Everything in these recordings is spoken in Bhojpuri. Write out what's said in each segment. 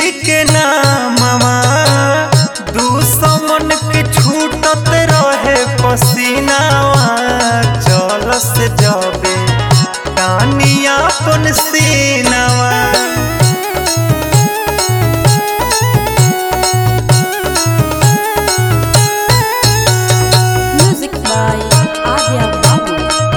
के नामवा दुश्मन के छूटत रहे पसीनावा चल से जबे तानिया अपन सीनावा। Music by Arya Babu.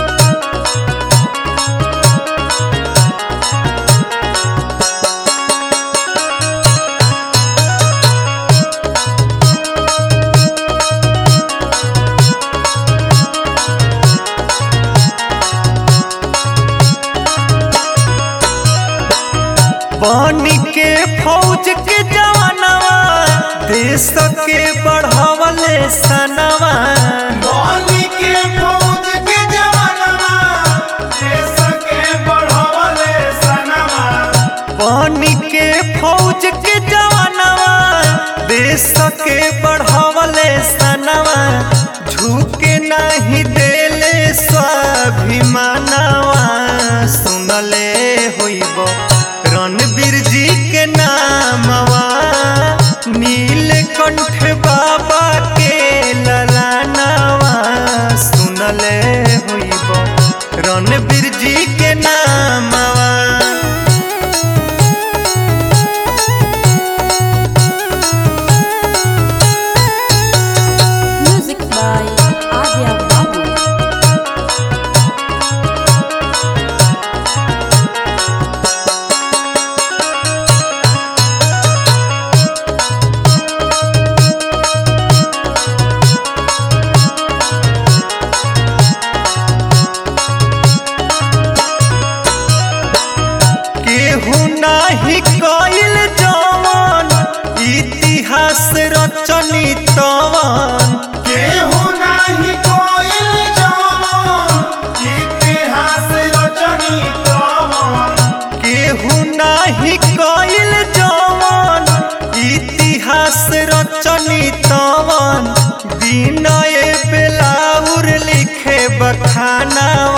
पानी के फौज के जवानवा देश के बढ़ावले सनवा। पानी के फौज के जवानवा देश के बढ़ावले सनवा। पानी के फौज के जवानवा देश के बढ़ावले सनवा झुके नहीं देले स्वाभिमानवा। सुनले होइबो रणबीर जी के नामवा नीलकंठ बाबा के ललानवा। सुनले होइबो रणबीर जी के नामवा। Music by Arya Babu. केहू नाही कइल जवन इतिहास रचनी तवन। केहू नाही कोइल जवान इतिहास रचनी तवन। केहू नाही कइल जवन इतिहास रचनी तवन। विनय बेलाउर लिखे बखानवा